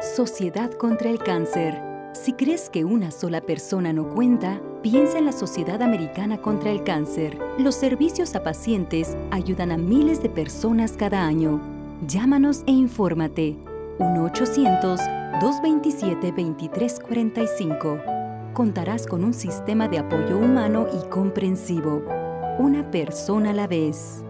Sociedad contra el Cáncer. Si crees que una sola persona no cuenta, piensa en la Sociedad Americana contra el Cáncer. Los servicios a pacientes ayudan a miles de personas cada año. Llámanos e infórmate. 1-800-227-2345. Contarás con un sistema de apoyo humano y comprensivo. Una persona a la vez.